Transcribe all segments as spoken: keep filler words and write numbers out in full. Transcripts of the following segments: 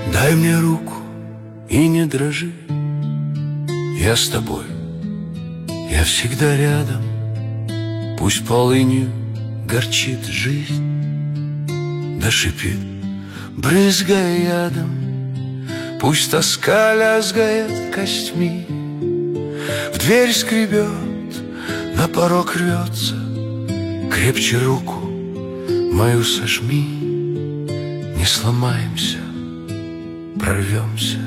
Дай мне руку и не дрожи. Я с тобой, я всегда рядом. Пусть полынью горчит жизнь, да шипит, брызгая ядом. Пусть тоска лязгает костьми, в дверь скребет, на порог рвется. Крепче руку мою сожми, не сломаемся, прорвемся.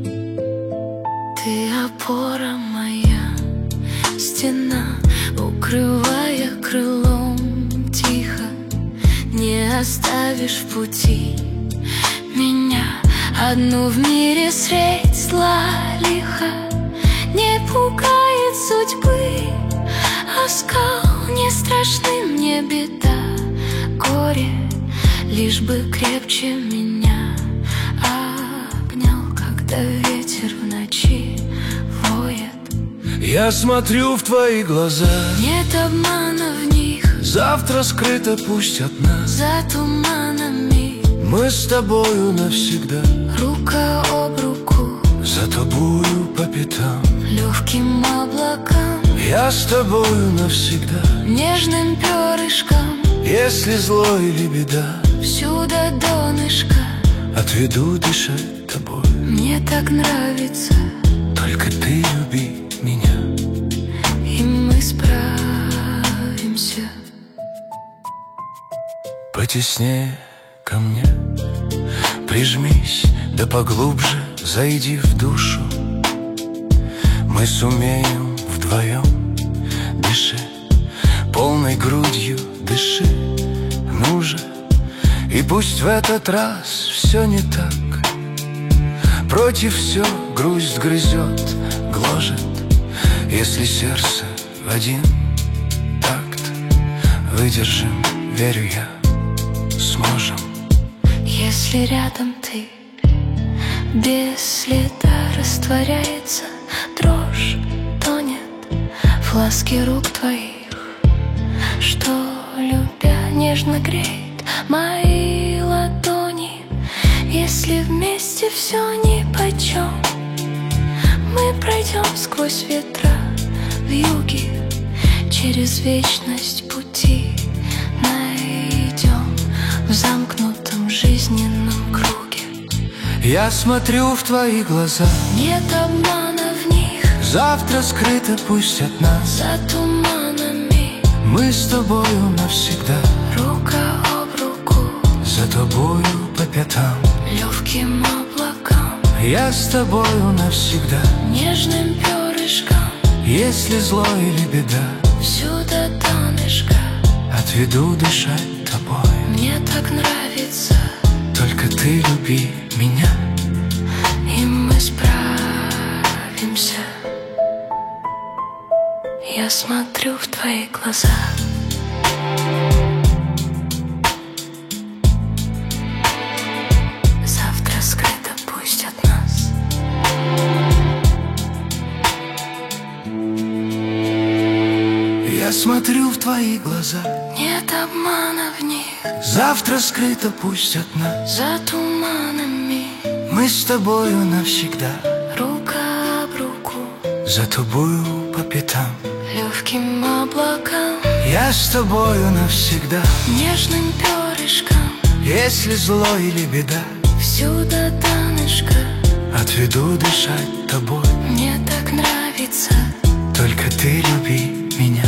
Ты опора моя, стена, укрывая крылом тихо. Не оставишь в пути меня одну в мире средь зла лиха. Не пугает судьбы оскал, не страшны мне беда, горе, лишь бы крепче меня обнял, когда ветер в ночи воет. Я смотрю в твои глаза, нет обмана в них, завтра скрыто пусть от нас. за туманами Мы с тобою навсегда, рука об руку, за тобою по пятам. легким облакам, Я с тобою навсегда, нежным перышком, если зло или беда. всю до донышка. Отведу дышать тобой, Мне так нравится, только ты люби меня. и мы справимся. Потеснее ко мне прижмись, да поглубже зайди в душу. Мы сумеем вдвоем, дыши, полной грудью дыши, ну же. И пусть в этот раз все не так, против все грусть грызет, гложет. Если сердце в один такт, выдержим, верю я, сможем. Если рядом ты, без следа растворяется дрожь, тонет в ласке рук твоих, что, любя, нежно греет мои ладони. Если вместе все нипочем, мы пройдем сквозь ветра в юге, через вечность пути найдем в замкнутом жизненном круге. Я смотрю в твои глаза, Нет обмана в них, завтра скрыто пусть от нас. за туманами Мы с тобою навсегда, рука об руку, за тобою по пятам. легким облакам, Я с тобою навсегда, нежным перышком, если зло или беда. всю до донышка. Отведу дышать тобой, Мне так нравится, только ты люби меня. и мы справимся. Я смотрю в твои глаза, завтра скрыто пусть от нас. Я смотрю в твои глаза, Нет обмана в них, завтра скрыто пусть от нас. за туманами Мы с тобою навсегда, рука об руку, за тобою по пятам. легким облакам, Я с тобою навсегда, нежным перышком, если зло или беда. всю до донышка. Отведу дышать тобой, Мне так нравится, только ты люби меня.